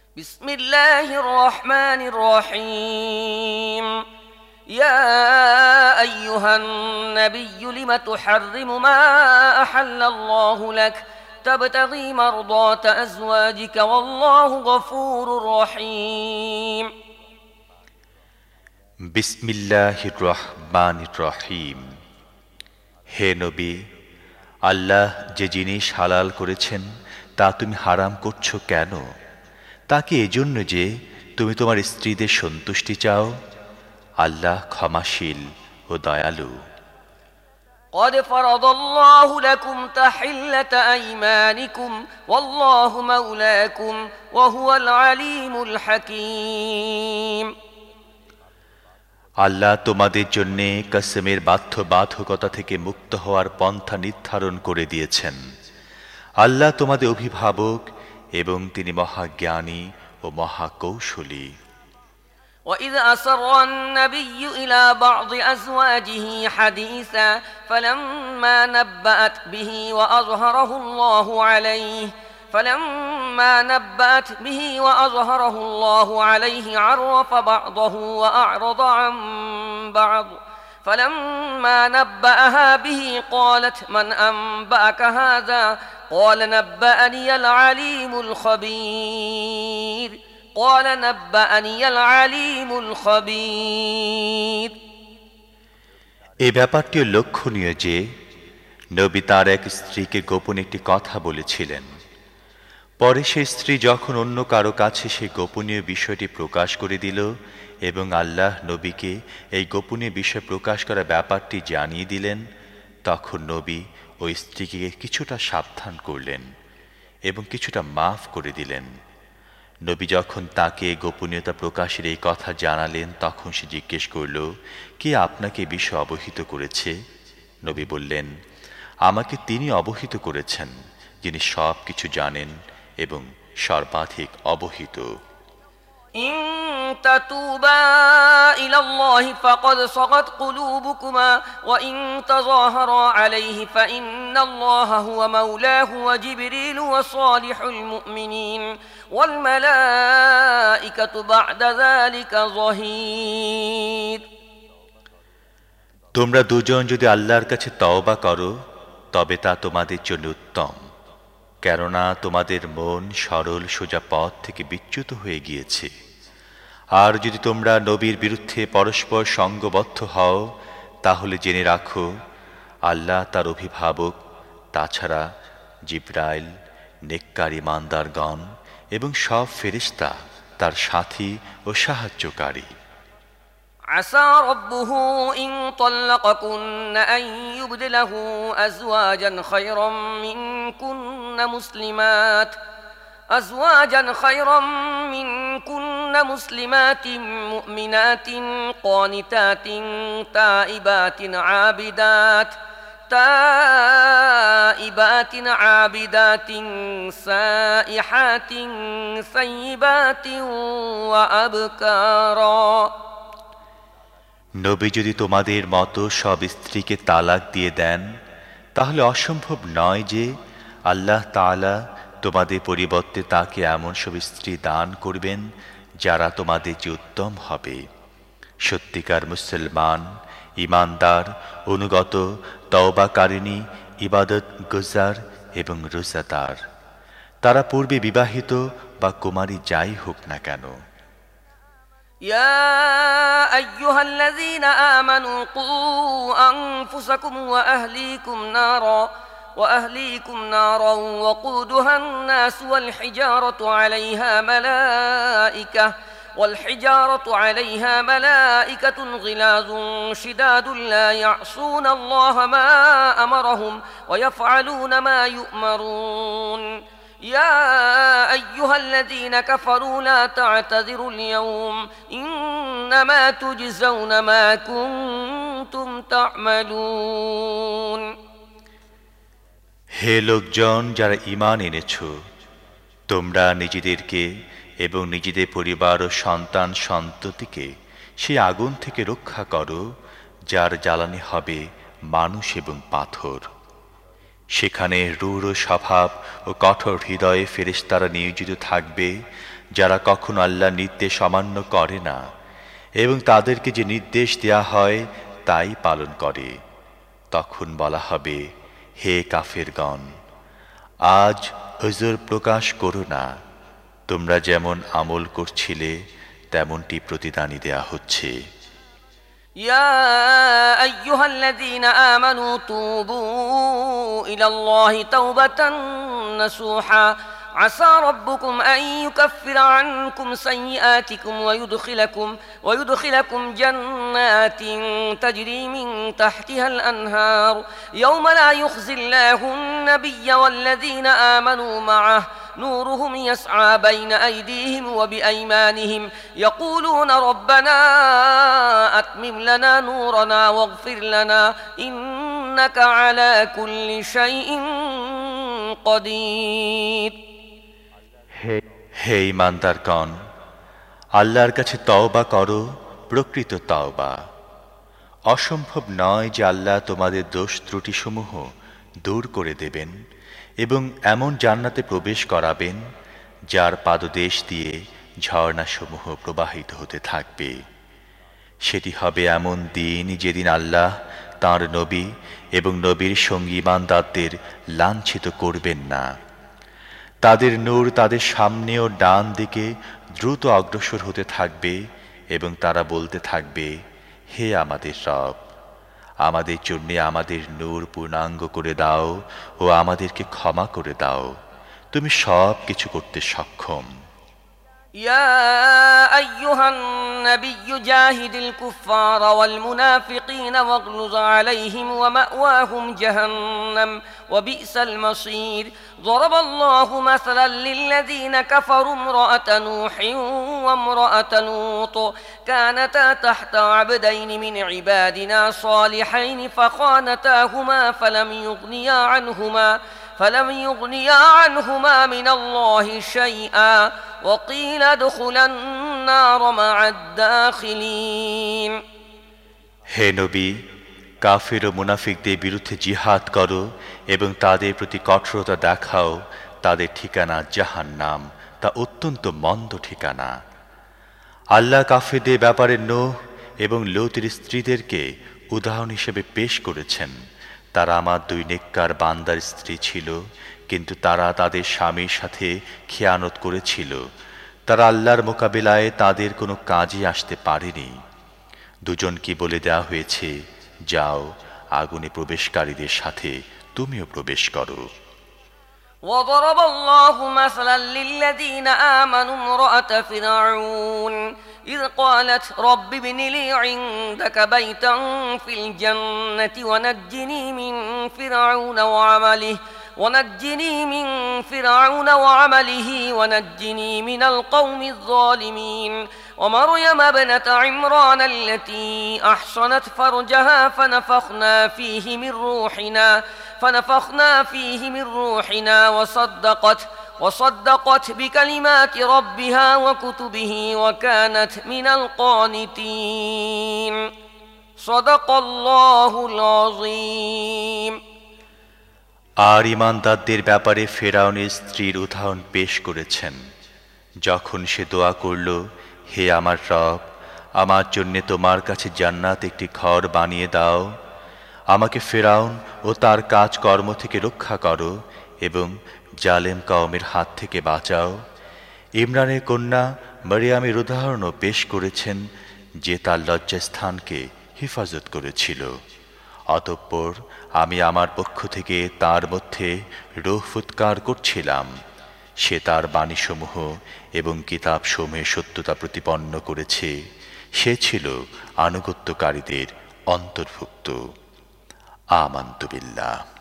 بسم الله الرحمن الرحيم يا أيها النبي لم تحرم ما أحل الله لك تبتغي مرضات أزواجك والله غفور رحيم বিসমিল্লাহির রহমানির রহিম। হে নবী, আল্লাহ যে জিনিস হালাল করেছেন তা তুমি হারাম করছো কেন? তা কি এজন্য যে তুমি তোমার স্ত্রীদের সন্তুষ্টি চাও? আল্লাহ ক্ষমাশীল ও দয়ালু। قد فرض الله لكم تحلة أيمانكم والله مولاكم وهو العليم الحكيم আল্লাহ তোমাদের জন্যে কসমের বাধ্যবাধকতা থেকে মুক্ত হওয়ার পন্থা নির্ধারণ করে দিয়েছেন। আল্লাহ তোমাদের অভিভাবক এবং তিনি মহাজ্ঞানী ও মহাকৌশলী। وإذ أسر النبي إلى بعض أزواجه حديثا فلما نبأت به وأظهره الله عليه عرف بعضه وأعرض عن بعض فلما نبأها به قالت من أنبأك هذا قال نبأني العليم الخبير এই ব্যাপারটিও লক্ষণীয় যে নবী তার এক স্ত্রীকে গোপন একটি কথা বলেছিলেন। পরে সেই স্ত্রী যখন অন্য কারো কাছে সেই গোপনীয় বিষয়টি প্রকাশ করে দিল এবং আল্লাহ নবীকে এই গোপনীয় বিষয় প্রকাশ করা ব্যাপারটি জানিয়ে দিলেন, তখন নবী ওই স্ত্রীকে কিছুটা সাবধান করলেন এবং কিছুটা মাফ করে দিলেন। নবী যখন তাকে গোপনীয়তা প্রকাশের এই কথা জানালেন, তখন সে জিজ্ঞেস করল, কে আপনাকে বিষয় অবহিত করেছে? নবী বললেন, আমাকে তিনি অবহিত করেছেন, যিনি সব কিছু জানেন এবং সর্বাধিক অবহিত। إن تتوبا إلى الله فقد صغت قلوبكما وإن تظاهرا عليه فإن الله هو مولاه وجبريل وصالح المؤمنين والملائكة بعد ذلك ظهير তোমরা দুজন যদি আল্লাহর কাছে তওবা করো তবে তা তোমাদের জন্য উত্তম, কেননা তোমাদের মন সরল সোজা পথ থেকে বিচ্যুত হয়ে গিয়েছে। আর যদি তোমরা নবীর বিরুদ্ধে পরস্পর সঙ্গবদ্ধ হও তাহলে জেনে রাখো আল্লাহ তার অভিভাবক, তাছাড়া জিবরাইল, নেককার ঈমানদারগণ এবং সব ফেরেশতা তার সাথী ও সাহায্যকারী। عسى ربه إن طلقكن أن يبدله أزواجا خيرا منكن مسلمات مؤمنات قانتات تائبات عابدات سائحات ثيبات وأبكارا নবী যদি তোমাদের মতো সব স্ত্রীকে তালাক দিয়ে দেন তাহলে অসম্ভব নয় যে আল্লাহ তাআলা তোমাদের পরিবর্তে তাকে এমন সব স্ত্রী দান করবেন যারা তোমাদের যে উত্তম হবে, সত্যিকার মুসলমান, ঈমানদার, অনুগত, তওবাকারিণী, ইবাদত গুজার এবং রোজাদার। তারা পূর্বে বিবাহিত বা কুমারী যাই হোক না কেন। يا أيها الذين آمنوا قوا أنفسكم وأهليكم نارا وقودها الناس والحجارة عليها ملائكة غلاظ شداد لا يعصون الله ما أمرهم ويفعلون ما يؤمرون يا أيها الذين كفروا لا تعتذروا اليوم إنما تجزون ما كنتم تعملون হে লোকজন যারা ঈমান এনেছো, তোমরা নিজেদেরকে এবং নিজেদের পরিবার ও সন্তান সন্ততিকে সেই আগুন থেকে রক্ষা করো যার জ্বালানি হবে মানুষ এবং পাথর। সেখানে রূঢ় স্বভাব ও কঠোর হৃদয়ে ফেরেশতারা নিয়োজিত থাকবে, যারা কখনো আল্লাহর নির্দেশ অমান্য করে না এবং তাদেরকে যে নির্দেশ দেয়া হয় তাই পালন করে। তখন বলা হবে, হে কাফেরগণ, আজ উযর প্রকাশ করো না, তোমরা যেমন আমল করছিলে তেমনটি প্রতিদানই দেয়া হচ্ছে। يا أيها الذين آمنوا توبوا إلى الله توبة نصوحا عسى ربكم أن يكفر عنكم سيئاتكم ويدخلكم جنات تجري من تحتها الأنهار يوم لا يخزي الله النبي والذين آمنوا معه نورهم يسعى بين أيديهم وبأيمانهم يقولون ربنا أتمم لنا نورنا واغفر لنا إنك على كل شيء قدير। হে ঈমানদারগণ, আল্লাহর কাছে তওবা করো, প্রকৃত তওবা। অসম্ভব নয় যে আল্লাহ তোমাদের দোষ ত্রুটিসমূহ দূর করে দেবেন এবং এমন জান্নাতে প্রবেশ করাবেন যার পাদদেশ দিয়ে ঝর্ণাসমূহ প্রবাহিত হতে থাকবে। সেটি হবে এমন দিন যেদিন আল্লাহ তাঁর নবী এবং নবীর সঙ্গী ঈমানদারদের লাঞ্ছিত করবেন না। তাদের নূর তাদের সামনে ও ডান দিকে দ্রুত অগ্রসর হতে থাকবে এবং তারা বলতে থাকবে, হে আমাদের রব, আমাদের জন্য আমাদের নূর পূর্ণাঙ্গ করে দাও ও আমাদেরকে ক্ষমা করে দাও, তুমি সব কিছু করতে সক্ষম। يا أيها النبي جاهد الكفار والمنافقين واغلظ عليهم ومأواهم جهنم وبئس المصير ضرب الله مثلا للذين كفروا امرأة نوح وامرأة لوط كانتا تحت عبدين من عبادنا صالحين فخانتاهما فلم يغنيا عنهما من الله شيئا وقيل ادخلا النار مع الداخلين। হে নবী, কাফির ও মুনাফিকদের বিরুদ্ধে জিহাদ করো এবং তাদের প্রতি কঠোরতা দেখাও। তাদের ঠিকানা জাহান্নাম, তা অত্যন্ত মন্দ ঠিকানা। আল্লাহ কাফিরদের ব্যাপারে নূহ এবং লূতের স্ত্রীদেরকে উদাহরণ হিসেবে পেশ করেছেন। তারা আমার দুই নেককার বান্দার স্ত্রী ছিল, কিন্তু তারা তাদের স্বামীর সাথে খেয়ানত করেছিল। তারা আল্লাহর মোকাবিলায় তাদের কোনো কাজে আসতে পারেনি। দুজনকে বলে দেওয়া হয়েছে, যাও, আগুনে প্রবেশকারীদের সাথে তুমিও প্রবেশ করো। وضرب الله مثلا للذين آمنوا امرأة فرعون إذ قالت رب ابن لي عندك بيتا في الجنة ونجني من فرعون وعمله ونجني من القوم الظالمين ومريم ابنة عمران التي أحصنت فرجها فنفخنا فيه من روحنا وصدقت بكلمات ربها وكتبه وكانت من القانتين صدق الله العظيم। আর ঈমানদারদের ব্যাপারে ফেরাউনের স্ত্রীর উদাহরণ পেশ করেছেন, যখন সে দোয়া করল, হে আমার রব, আমার জন্য তোমার কাছে জান্নাত একটি ঘর বানিয়ে দাও, আমাকে ফেরাউন ও তার কাজকর্ম থেকে রক্ষা করো এবং জালেম কওমের হাত থেকে বাঁচাও। ইমরানের কন্যা মরিয়মের উদাহরণও পেশ করেছেন, যে তার লজ্জাস্থানকে হেফাজত করেছিল। অতঃপর আমি আমার পক্ষ থেকে তার মধ্যে রূহ ফুৎকার করছিলাম। সে তার বাণীসমূহ এবং কিতাবসমূহের সত্যতা প্রতিপন্ন করেছে। সে ছিল আনুগত্যকারীদের অন্তর্ভুক্ত। আমানতু বিল্লাহ।